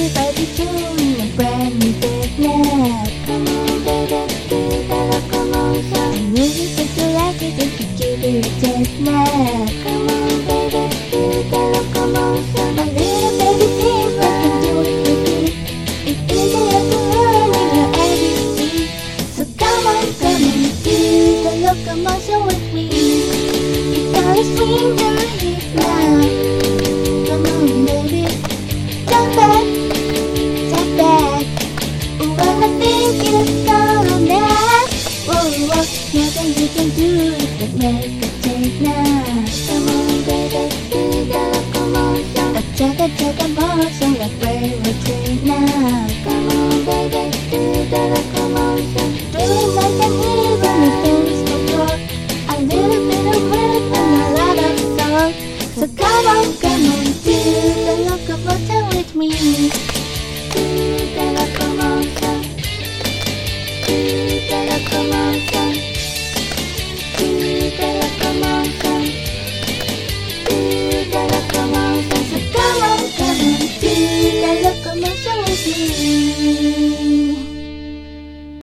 everybody tune a brand new big nap. Come on baby, do the locomotion. I knew you said you like it if you give it a take nap. Come on baby, do the locomotion. My little baby seems like you do it with me. It's easier to learn with your ABC. So come on, do the locomotion with me. It's all a stranger here now. Come on baby, jump back, step back. When I think it's gonna nap, whoa, whoa, nothing you can do but make a change now. Come on baby, do the locomotion. A motion like railway train now. Come on baby, do the locomotion. Doing nice and easy when the things go wrong. A little bit of rhythm and a lot of song. So come on, do the locomotion with me.